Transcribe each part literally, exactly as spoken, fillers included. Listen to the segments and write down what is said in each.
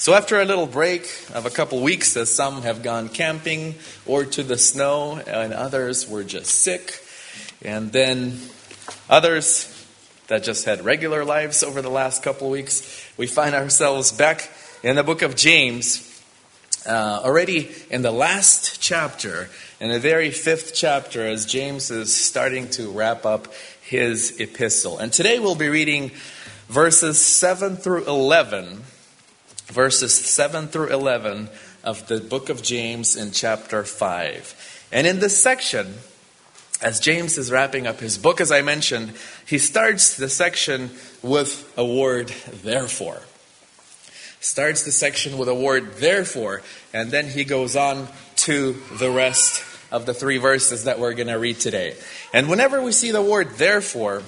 So after a little break of a couple weeks, as some have gone camping or to the snow, and others were just sick, and then others that just had regular lives over the last couple weeks, we find ourselves back in the book of James, uh, already in the last chapter, in the very fifth chapter, as James is starting to wrap up his epistle. And today we'll be reading verses seven through eleven, verses seven through eleven of the book of James in chapter five. And in this section, as James is wrapping up his book, as I mentioned, he starts the section with a word, therefore. Starts the section with a word, therefore, and then he goes on to the rest of the three verses that we're going to read today. And whenever we see the word, therefore,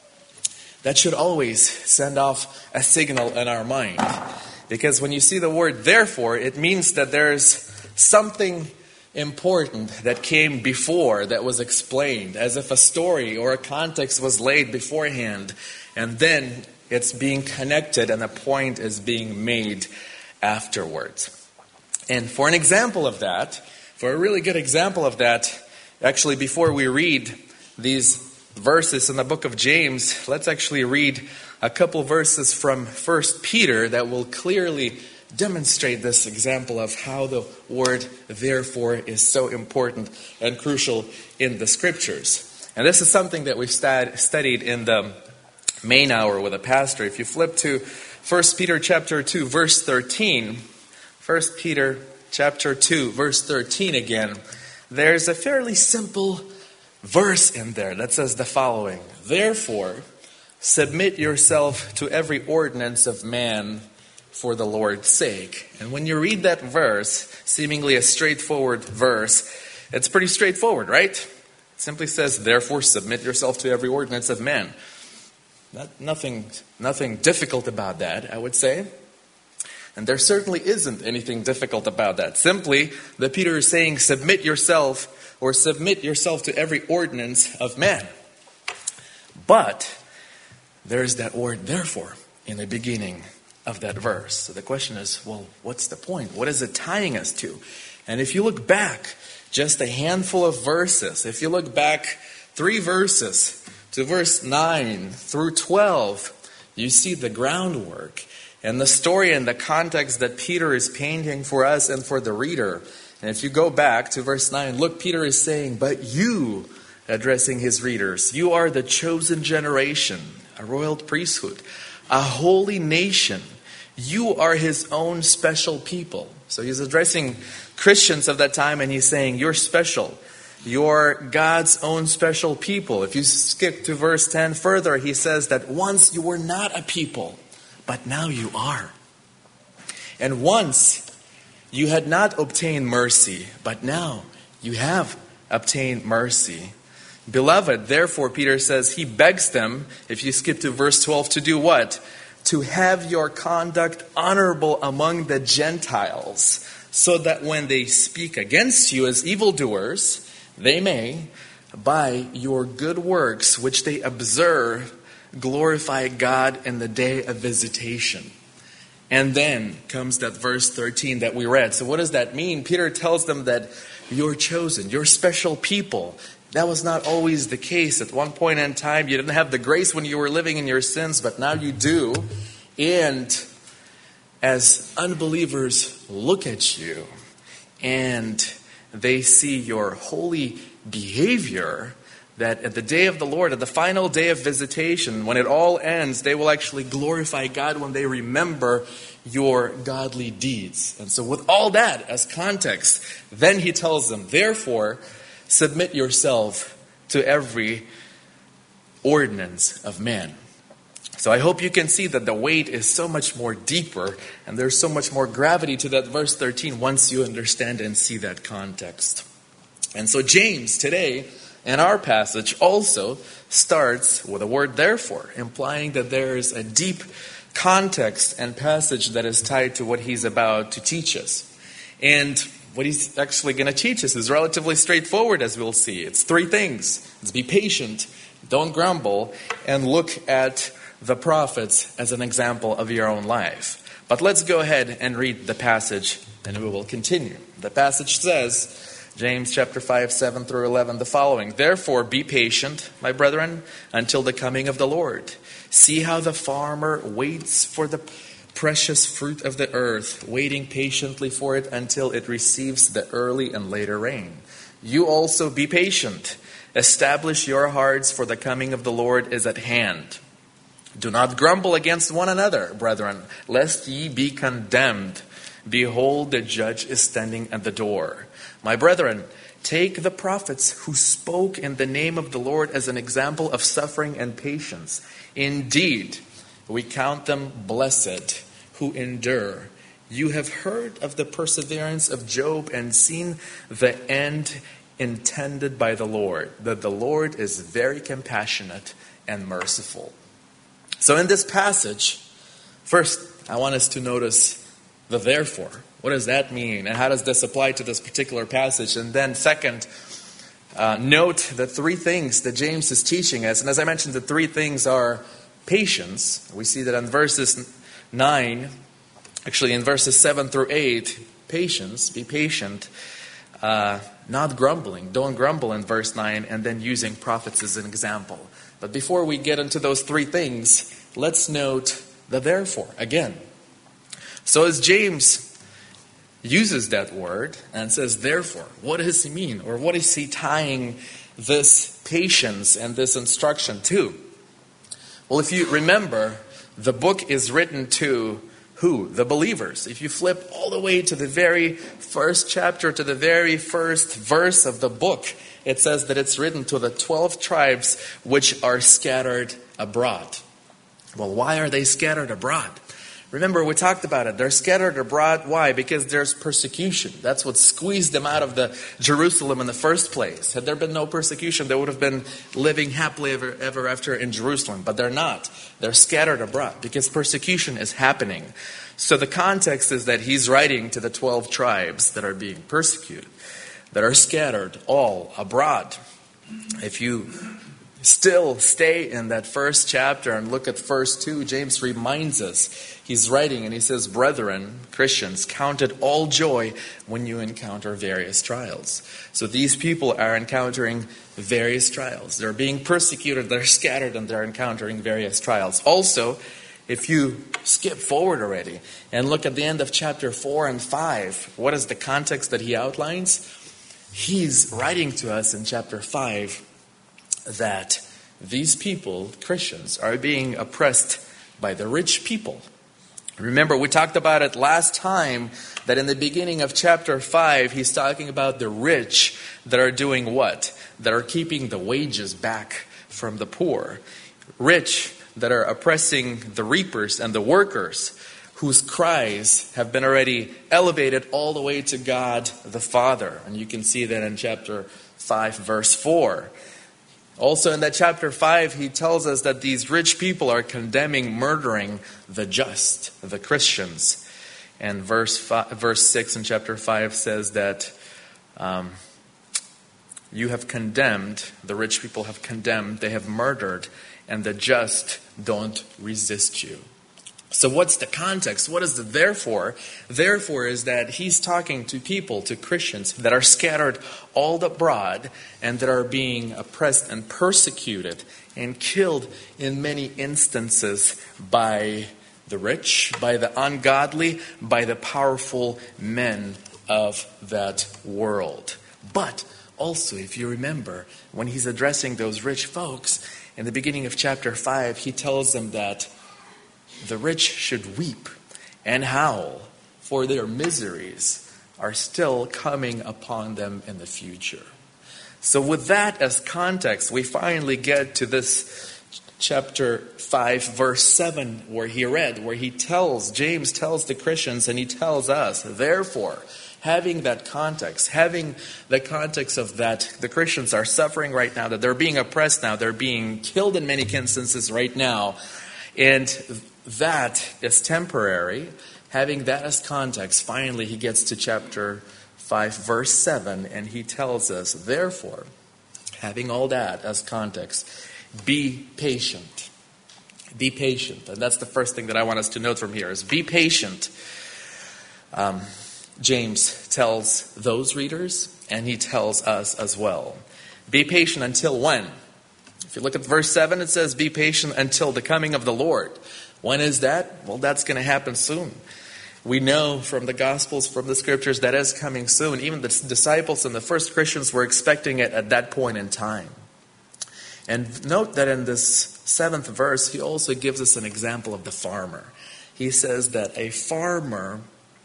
that should always send off a signal in our mind. Because when you see the word, therefore, it means that there's something important that came before, that was explained, as if a story or a context was laid beforehand, and then it's being connected and a point is being made afterwards. And for an example of that, for a really good example of that, actually before we read these verses in the book of James, let's actually read a couple verses from First Peter that will clearly demonstrate this example of how the word therefore is so important and crucial in the scriptures. And this is something that we've stud- studied in the main hour with a pastor. If you flip to First Peter chapter two, verse thirteen, First Peter chapter two, verse thirteen again, there's a fairly simple verse in there that says the following: therefore, submit yourself to every ordinance of man for the Lord's sake. And when you read that verse, seemingly a straightforward verse, it's pretty straightforward, right? It simply says, therefore, submit yourself to every ordinance of man. Not, nothing, nothing difficult about that, I would say. And there certainly isn't anything difficult about that. Simply, the Peter is saying, submit yourself, or submit yourself to every ordinance of man. But there's that word, therefore, in the beginning of that verse. So the question is, well, what's the point? What is it tying us to? And if you look back just a handful of verses, if you look back three verses to verse nine through twelve, you see the groundwork and the story and the context that Peter is painting for us and for the reader. And if you go back to verse nine, look, Peter is saying, but you, addressing his readers, you are the chosen generation, a royal priesthood, a holy nation. You are his own special people. So he's addressing Christians of that time and he's saying, you're special. You're God's own special people. If you skip to verse ten further, he says that once you were not a people, but now you are. And once you had not obtained mercy, but now you have obtained mercy. Beloved, therefore, Peter says, he begs them, if you skip to verse twelve, to do what? To have your conduct honorable among the Gentiles, so that when they speak against you as evildoers, they may, by your good works, which they observe, glorify God in the day of visitation. And then comes that verse thirteen that we read. So what does that mean? Peter tells them that you're chosen, you're special people. That was not always the case. At one point in time, you didn't have the grace when you were living in your sins, but now you do. And as unbelievers look at you and they see your holy behavior, that at the day of the Lord, at the final day of visitation, when it all ends, they will actually glorify God when they remember your godly deeds. And so with all that as context, then he tells them, therefore, submit yourself to every ordinance of man. So I hope you can see that the weight is so much more deeper and there's so much more gravity to that verse thirteen once you understand and see that context. And so James today in our passage also starts with a word therefore, implying that there is a deep context and passage that is tied to what he's about to teach us. And what he's actually going to teach us is relatively straightforward, as we'll see. It's three things. It's be patient, don't grumble, and look at the prophets as an example of your own life. But let's go ahead and read the passage, and we will continue. The passage says, James chapter five, seven through eleven, the following. Therefore be patient, my brethren, until the coming of the Lord. See how the farmer waits for the precious fruit of the earth, waiting patiently for it until it receives the early and later rain. You also be patient. Establish your hearts, for the coming of the Lord is at hand. Do not grumble against one another, brethren, lest ye be condemned. Behold, the judge is standing at the door. My brethren, take the prophets who spoke in the name of the Lord as an example of suffering and patience. Indeed, we count them blessed who endure. You have heard of the perseverance of Job and seen the end intended by the Lord, that the Lord is very compassionate and merciful. So in this passage, first, I want us to notice the therefore. What does that mean? And how does this apply to this particular passage? And then second, uh, note the three things that James is teaching us. And as I mentioned, the three things are patience. We see that in verses nine, actually in verses seven through eight, patience, be patient, uh, not grumbling. Don't grumble in verse nine, and then using prophets as an example. But before we get into those three things, let's note the therefore again. So as James uses that word and says therefore, what does he mean? Or what is he tying this patience and this instruction to? Well, if you remember, the book is written to who? The believers. If you flip all the way to the very first chapter, to the very first verse of the book, it says that it's written to the twelve tribes which are scattered abroad. Well, why are they scattered abroad? Remember, we talked about it. They're scattered abroad. Why? Because there's persecution. That's what squeezed them out of the Jerusalem in the first place. Had there been no persecution, they would have been living happily ever, ever after in Jerusalem. But they're not. They're scattered abroad because persecution is happening. So the context is that he's writing to the twelve tribes that are being persecuted, that are scattered all abroad. If you still stay in that first chapter and look at verse two, James reminds us, he's writing and he says, brethren, Christians, count it all joy when you encounter various trials. So these people are encountering various trials. They're being persecuted, they're scattered, and they're encountering various trials. Also, if you skip forward already and look at the end of chapter four and five, what is the context that he outlines? He's writing to us in chapter five that these people, Christians, are being oppressed by the rich people. Remember, we talked about it last time, that in the beginning of chapter five, he's talking about the rich that are doing what? That are keeping the wages back from the poor. Rich that are oppressing the reapers and the workers, whose cries have been already elevated all the way to God the Father. And you can see that in chapter five, verse four. Also in that chapter five, he tells us that these rich people are condemning, murdering the just, the Christians. And verse five, verse six in chapter five says that um, you have condemned, the rich people have condemned, they have murdered, and the just don't resist you. So what's the context? What is the therefore? Therefore is that he's talking to people, to Christians that are scattered all abroad and that are being oppressed and persecuted and killed in many instances by the rich, by the ungodly, by the powerful men of that world. But also, if you remember, when he's addressing those rich folks, in the beginning of chapter five, he tells them that the rich should weep and howl, for their miseries are still coming upon them in the future. So with that as context, we finally get to this chapter five, verse seven, where he read, where he tells, James tells the Christians and he tells us, therefore, having that context, having the context of that the Christians are suffering right now, that they're being oppressed now, they're being killed in many instances right now, and that is temporary. Having that as context, finally he gets to chapter five, verse seven, and he tells us, therefore, having all that as context, be patient. Be patient. And that's the first thing that I want us to note from here is be patient. Um, James tells those readers, and he tells us as well. Be patient until when? If you look at verse seven, it says, be patient until the coming of the Lord. When is that? Well, that's going to happen soon. We know from the Gospels, from the Scriptures, that is coming soon. Even the disciples and the first Christians were expecting it at that point in time. And note that in this seventh verse, he also gives us an example of the farmer. He says that a farmer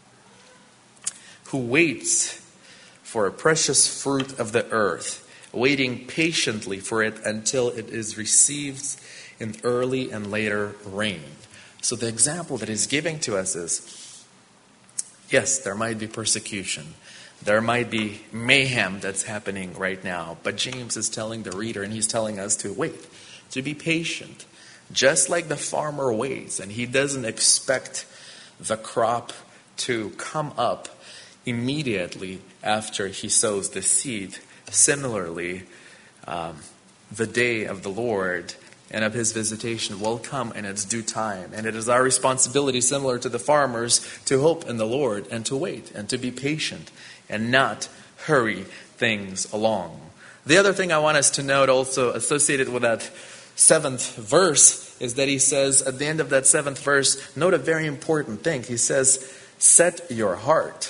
who waits for a precious fruit of the earth, waiting patiently for it until it is received in early and later rain. So the example that he's giving to us is, yes, there might be persecution. There might be mayhem that's happening right now. But James is telling the reader, and he's telling us to wait, to be patient. Just like the farmer waits, and he doesn't expect the crop to come up immediately after he sows the seed. Similarly, um, the day of the Lord and of his visitation will come in its due time. And it is our responsibility, similar to the farmers, to hope in the Lord and to wait and to be patient and not hurry things along. The other thing I want us to note also associated with that seventh verse is that he says at the end of that seventh verse, note a very important thing. He says, set your heart.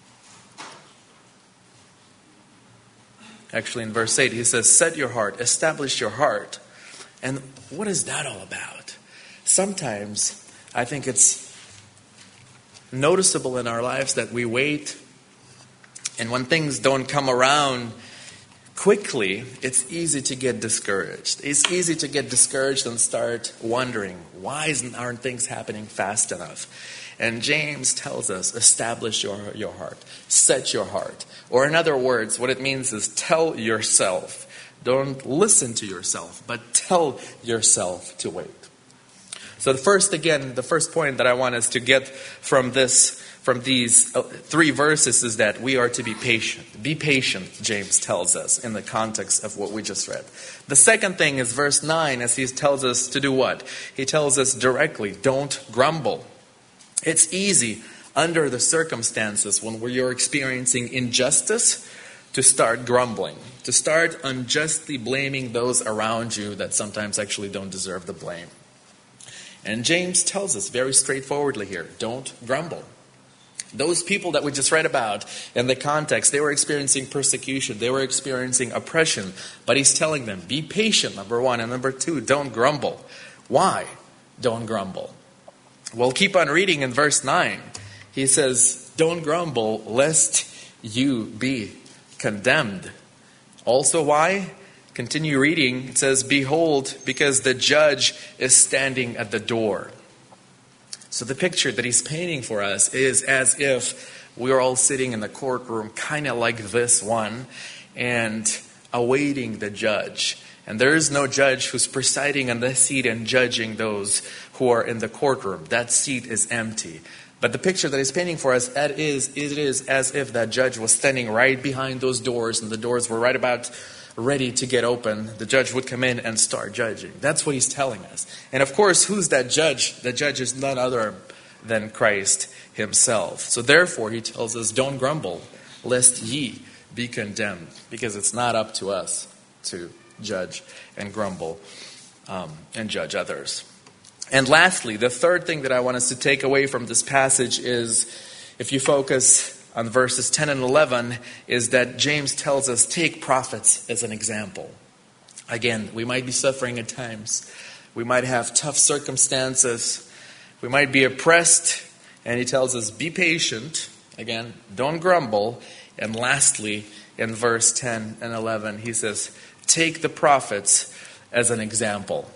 Actually, in verse eight, he says, set your heart, establish your heart. And what is that all about? Sometimes I think it's noticeable in our lives that we wait, and when things don't come around quickly, it's easy to get discouraged. It's easy to get discouraged and start wondering, why isn't, aren't things happening fast enough? And James tells us, establish your, your heart, set your heart. Or in other words, what it means is tell yourself. Don't listen to yourself, but tell yourself to wait. So the first, again, the first point that I want us to get from this, from these three verses is that we are to be patient. Be patient, James tells us in the context of what we just read. The second thing is verse nine, as he tells us to do what? He tells us directly, don't grumble. It's easy under the circumstances when you're experiencing injustice to start grumbling, to start unjustly blaming those around you that sometimes actually don't deserve the blame. And James tells us very straightforwardly here, don't grumble. Those people that we just read about in the context, they were experiencing persecution, they were experiencing oppression, but he's telling them, be patient, number one, and number two, don't grumble. Why don't grumble? Well, keep on reading in verse nine. He says, don't grumble lest you be condemned. Also why? Continue reading. It says, behold, because the judge is standing at the door. So the picture that he's painting for us is as if we're all sitting in the courtroom, kind of like this one, and awaiting the judge. And there is no judge who's presiding on the seat and judging those who are in the courtroom. That seat is empty. But the picture that he's painting for us, it is, it is as if that judge was standing right behind those doors, and the doors were right about ready to get open. The judge would come in and start judging. That's what he's telling us. And of course, who's that judge? The judge is none other than Christ himself. So therefore, he tells us, don't grumble, lest ye be condemned, because it's not up to us to judge and grumble um, and judge others. And lastly, the third thing that I want us to take away from this passage is, if you focus on verses ten and eleven, is that James tells us, take prophets as an example. Again, we might be suffering at times. We might have tough circumstances. We might be oppressed. And he tells us, be patient. Again, don't grumble. And lastly, in verse ten and eleven, he says, take the prophets as an example.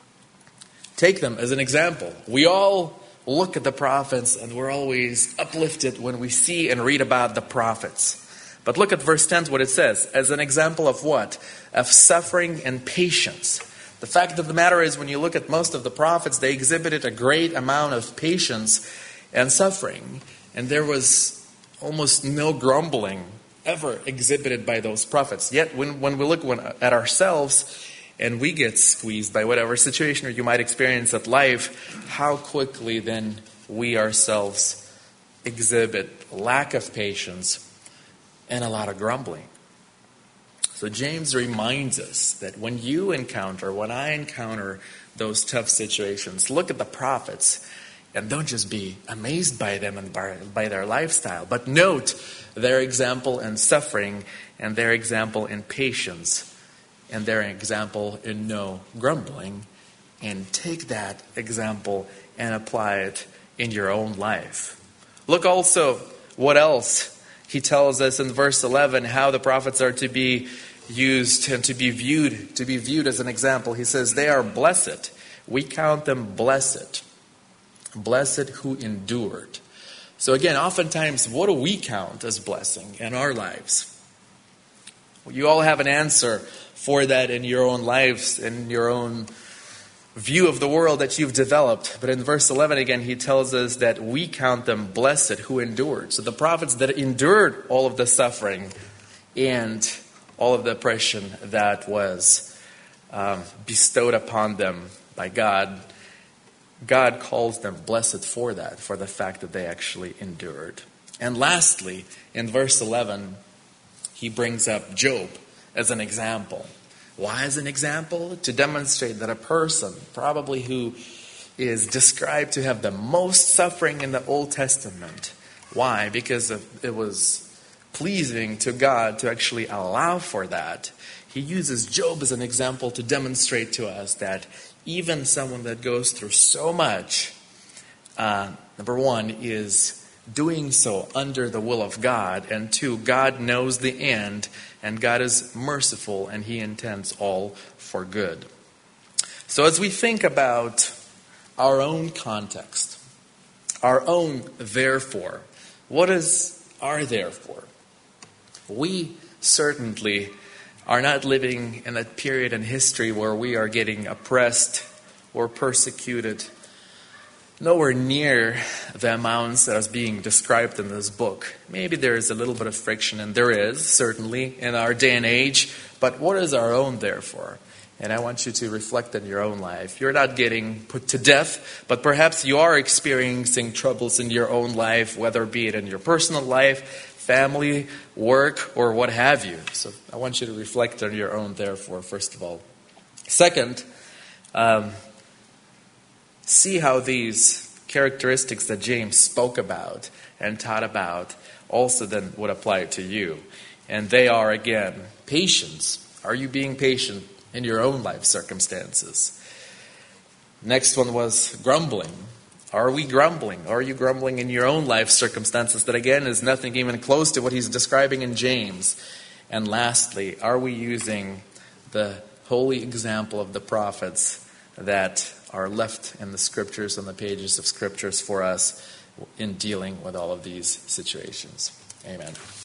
Take them as an example. We all look at the prophets and we're always uplifted when we see and read about the prophets. But look at verse ten, what it says. As an example of what? Of suffering and patience. The fact of the matter is, when you look at most of the prophets, they exhibited a great amount of patience and suffering. And there was almost no grumbling ever exhibited by those prophets. Yet when, when we look when, at ourselves, and we get squeezed by whatever situation you might experience at life, how quickly then we ourselves exhibit lack of patience and a lot of grumbling. So James reminds us that when you encounter, when I encounter those tough situations, look at the prophets and don't just be amazed by them and by, by their lifestyle, but note their example in suffering and their example in patience and their example in no grumbling, and take that example and apply it in your own life. Look also what else he tells us in verse eleven, how the prophets are to be used and to be viewed, to be viewed as an example. He says, they are blessed. We count them blessed. Blessed who endured. So again, oftentimes, what do we count as blessing in our lives? Well, you all have an answer for that in your own lives, in your own view of the world that you've developed. But in verse eleven again, he tells us that we count them blessed who endured. So the prophets that endured all of the suffering and all of the oppression that was um, bestowed upon them by God, God calls them blessed for that, for the fact that they actually endured. And lastly, in verse eleven, he brings up Job as an example. Why as an example? To demonstrate that a person, probably who is described to have the most suffering in the Old Testament. Why? Because it was pleasing to God to actually allow for that. He uses Job as an example to demonstrate to us that even someone that goes through so much, uh, number one, is doing so under the will of God, and two, God knows the end, and God is merciful, and he intends all for good. So as we think about our own context, our own therefore, what is our therefore? We certainly are not living in a period in history where we are getting oppressed or persecuted, nowhere near the amounts that is being described in this book. Maybe there is a little bit of friction, and there is, certainly, in our day and age. But what is our own therefore? And I want you to reflect on your own life. You're not getting put to death, but perhaps you are experiencing troubles in your own life, whether be it in your personal life, family, work, or what have you. So I want you to reflect on your own therefore, first of all. Second, um, see how these characteristics that James spoke about and taught about also then would apply to you. And they are, again, patience. Are you being patient in your own life circumstances? Next one was grumbling. Are we grumbling? Are you grumbling in your own life circumstances? That again is nothing even close to what he's describing in James. And lastly, are we using the holy example of the prophets that are left in the scriptures, on the pages of scriptures for us in dealing with all of these situations? Amen.